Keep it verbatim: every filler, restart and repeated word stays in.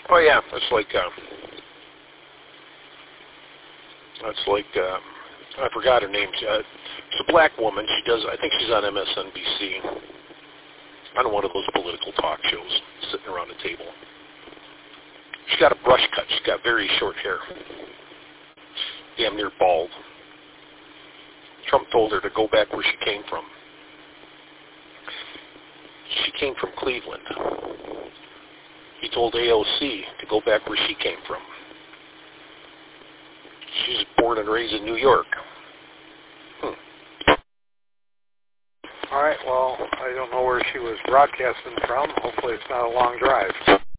Oh yeah, that's like uh, that's like uh, I forgot her name. Uh, it's a black woman. She does. I think she's on M S N B C. On one of those political talk shows, sitting around a table. She's got a brush cut. She's got very short hair, damn near bald. Trump told her to go back where she came from. She came from Cleveland. He told A O C to go back where she came from. She's born and raised in New York. Hmm. All right, well, I don't know where she was broadcasting from. Hopefully it's not a long drive.